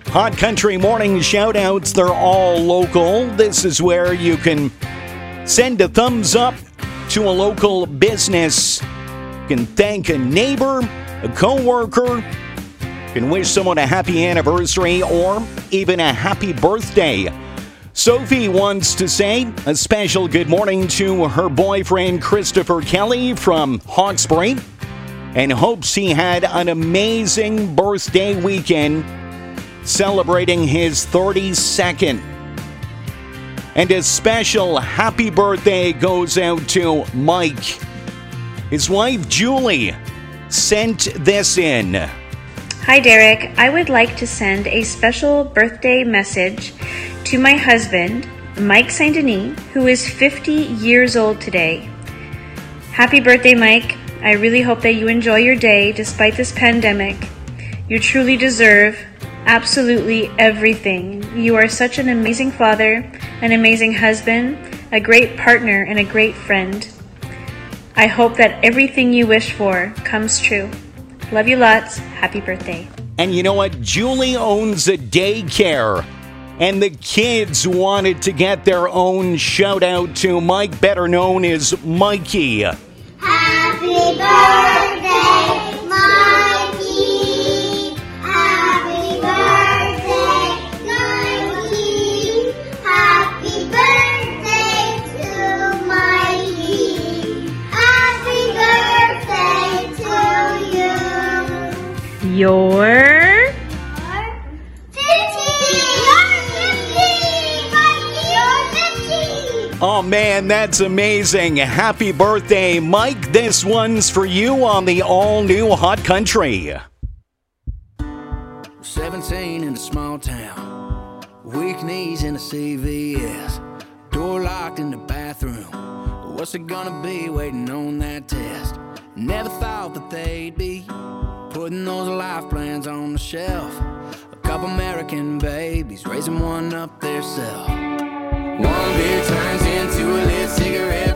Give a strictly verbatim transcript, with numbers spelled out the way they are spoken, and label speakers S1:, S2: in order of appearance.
S1: Hot Country Morning shout-outs, they're all local. This is where you can send a thumbs up to a local business. You can thank a neighbor, a co-worker. You can wish someone a happy anniversary or even a happy birthday. Sophie wants to say a special good morning to her boyfriend Christopher Kelly from Hawkesbury and hopes he had an amazing birthday weekend celebrating his thirty-second. And a special happy birthday goes out to Mike. His wife Julie sent this in.
S2: Hi Derek, I would like to send a special birthday message to my husband, Mike Saint Denis, who is fifty years old today. Happy birthday, Mike. I really hope that you enjoy your day despite this pandemic. You truly deserve absolutely everything. You are such an amazing father, an amazing husband, a great partner, and a great friend. I hope that everything you wish for comes true. Love you lots. Happy birthday.
S1: And you know what? Julie owns a daycare. And the kids wanted to get their own shout out to Mike, better known as Mikey.
S3: Happy birthday, Mikey. Happy birthday, Mikey. Happy birthday to Mikey. Happy birthday to you.
S2: Your
S1: Oh man, that's amazing. Happy birthday, Mike. This one's for you on the all-new Hot Country.
S4: seventeen in a small town, weak knees in a C V S, door locked in the bathroom. What's it gonna be waiting on that test? Never thought that they'd be putting those life plans on the shelf. A couple American babies raising one up theirself. One beer turns into a lit cigarette.